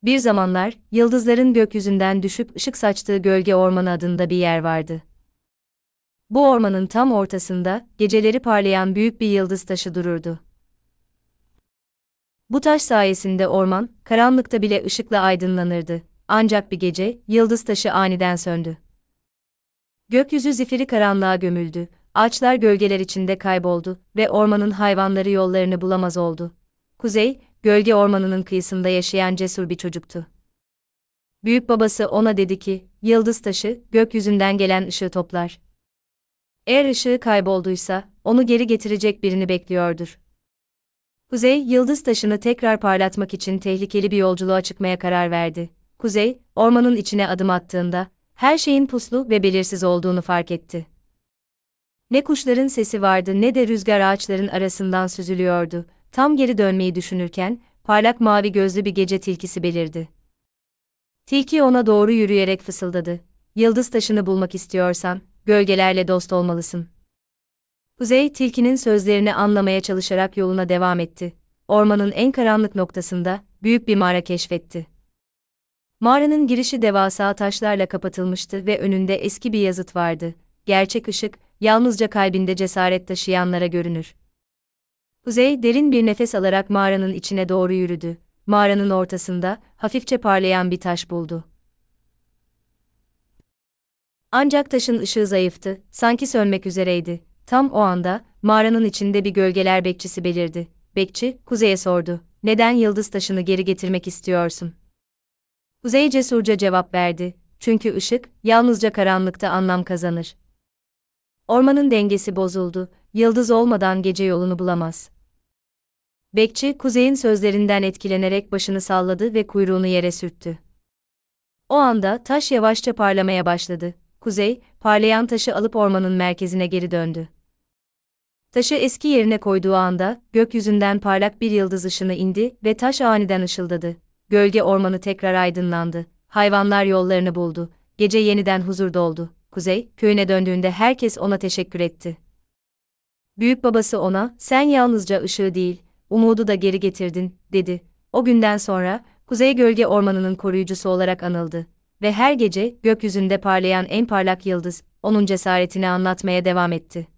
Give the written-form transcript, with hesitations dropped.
Bir zamanlar, yıldızların gökyüzünden düşüp ışık saçtığı Gölge Ormanı adında bir yer vardı. Bu ormanın tam ortasında, geceleri parlayan büyük bir yıldız taşı dururdu. Bu taş sayesinde orman, karanlıkta bile ışıkla aydınlanırdı. Ancak bir gece, yıldız taşı aniden söndü. Gökyüzü zifiri karanlığa gömüldü, ağaçlar gölgeler içinde kayboldu ve ormanın hayvanları yollarını bulamaz oldu. Kuzey, Gölge Ormanı'nın kıyısında yaşayan cesur bir çocuktu. Büyük babası ona dedi ki, yıldız taşı, gökyüzünden gelen ışığı toplar. Eğer ışığı kaybolduysa, onu geri getirecek birini bekliyordur. Kuzey, yıldız taşını tekrar parlatmak için tehlikeli bir yolculuğa çıkmaya karar verdi. Kuzey, ormanın içine adım attığında, her şeyin puslu ve belirsiz olduğunu fark etti. Ne kuşların sesi vardı ne de rüzgar ağaçların arasından süzülüyordu. Tam geri dönmeyi düşünürken, parlak mavi gözlü bir gece tilkisi belirdi. Tilki ona doğru yürüyerek fısıldadı. Yıldız taşını bulmak istiyorsan, gölgelerle dost olmalısın. Kuzey, tilkinin sözlerini anlamaya çalışarak yoluna devam etti. Ormanın en karanlık noktasında, büyük bir mağara keşfetti. Mağaranın girişi devasa taşlarla kapatılmıştı ve önünde eski bir yazıt vardı. Gerçek ışık, yalnızca kalbinde cesaret taşıyanlara görünür. Kuzey, derin bir nefes alarak mağaranın içine doğru yürüdü. Mağaranın ortasında, hafifçe parlayan bir taş buldu. Ancak taşın ışığı zayıftı, sanki sönmek üzereydi. Tam o anda, mağaranın içinde bir gölgeler bekçisi belirdi. Bekçi, Kuzey'e sordu. Neden yıldız taşını geri getirmek istiyorsun? Kuzey cesurca cevap verdi. Çünkü ışık, yalnızca karanlıkta anlam kazanır. Ormanın dengesi bozuldu, yıldız olmadan gece yolunu bulamaz. Bekçi, Kuzey'in sözlerinden etkilenerek başını salladı ve kuyruğunu yere sürttü. O anda taş yavaşça parlamaya başladı. Kuzey, parlayan taşı alıp ormanın merkezine geri döndü. Taşı eski yerine koyduğu anda, gökyüzünden parlak bir yıldız ışını indi ve taş aniden ışıldadı. Gölge ormanı tekrar aydınlandı. Hayvanlar yollarını buldu. Gece yeniden huzur doldu. Kuzey, köyüne döndüğünde herkes ona teşekkür etti. Büyük babası ona, sen yalnızca ışığı değil, umudu da geri getirdin, dedi. O günden sonra, Kuzey Gölge Ormanı'nın koruyucusu olarak anıldı. Ve her gece, gökyüzünde parlayan en parlak yıldız, onun cesaretini anlatmaya devam etti.